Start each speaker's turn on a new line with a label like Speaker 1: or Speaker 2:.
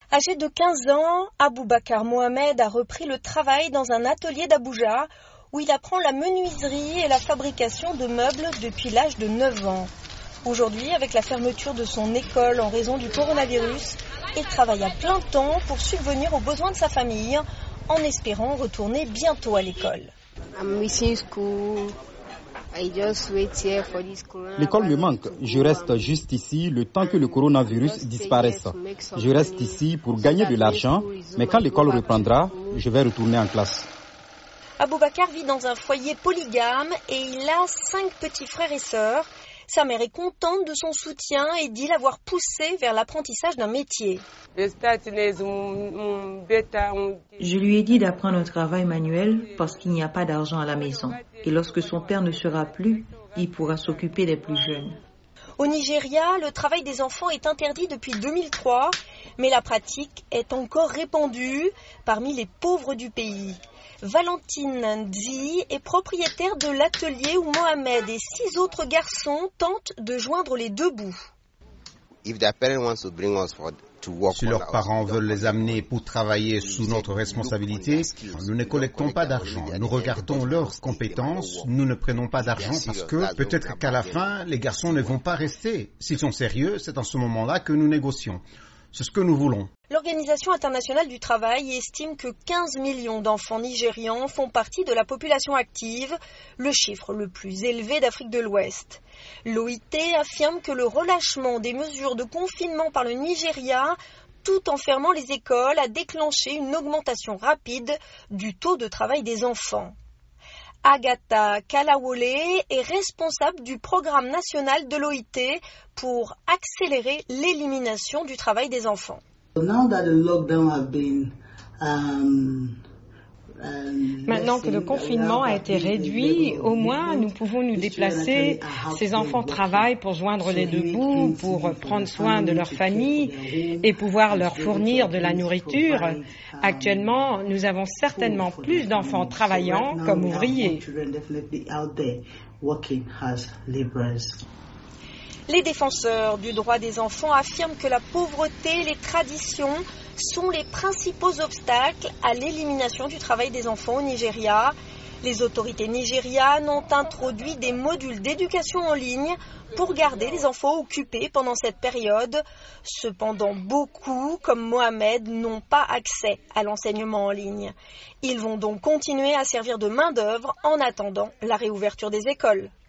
Speaker 1: Âgé de 15 ans, Aboubacar Mohamed a repris le travail dans un atelier d'Abuja où il apprend la menuiserie et la fabrication de meubles depuis l'âge de 9 ans. Aujourd'hui, avec la fermeture de son école en raison du coronavirus, il travaille à plein temps pour subvenir aux besoins de sa famille en espérant retourner bientôt à l'école.
Speaker 2: L'école me manque. Je reste juste ici le temps que le coronavirus disparaisse. Je reste ici pour gagner de l'argent, mais quand l'école reprendra, je vais retourner en classe.
Speaker 1: Aboubacar vit dans un foyer polygame et il a 5 petits frères et sœurs. Sa mère est contente de son soutien et dit l'avoir poussé vers l'apprentissage d'un métier.
Speaker 3: Je lui ai dit d'apprendre un travail manuel parce qu'il n'y a pas d'argent à la maison. Et lorsque son père ne sera plus, il pourra s'occuper des plus jeunes.
Speaker 1: Au Nigeria, le travail des enfants est interdit depuis 2003, mais la pratique est encore répandue parmi les pauvres du pays. Valentine Ndzi est propriétaire de l'atelier où Mohamed et 6 autres garçons tentent de joindre les deux bouts.
Speaker 4: Si leurs parents veulent les amener pour travailler sous notre responsabilité, nous ne collectons pas d'argent. Nous regardons leurs compétences, nous ne prenons pas d'argent parce que peut-être qu'à la fin, les garçons ne vont pas rester. S'ils sont sérieux, c'est en ce moment-là que nous négocions. C'est ce que nous voulons.
Speaker 1: L'Organisation internationale du travail estime que 15 millions d'enfants nigérians font partie de la population active, le chiffre le plus élevé d'Afrique de l'Ouest. L'OIT affirme que le relâchement des mesures de confinement par le Nigeria, tout en fermant les écoles, a déclenché une augmentation rapide du taux de travail des enfants. Agatha Kalawole est responsable du programme national de l'OIT pour accélérer l'élimination du travail des enfants.
Speaker 5: Maintenant que le confinement a été réduit, au moins nous pouvons nous déplacer. Ces enfants travaillent pour joindre les deux bouts, pour prendre soin de leur famille et pouvoir leur fournir de la nourriture. Actuellement, nous avons certainement plus d'enfants travaillant comme ouvriers.
Speaker 1: Les défenseurs du droit des enfants affirment que la pauvreté et les traditions sont les principaux obstacles à l'élimination du travail des enfants au Nigeria. Les autorités nigérianes ont introduit des modules d'éducation en ligne pour garder les enfants occupés pendant cette période. Cependant, beaucoup, comme Mohamed, n'ont pas accès à l'enseignement en ligne. Ils vont donc continuer à servir de main-d'œuvre en attendant la réouverture des écoles.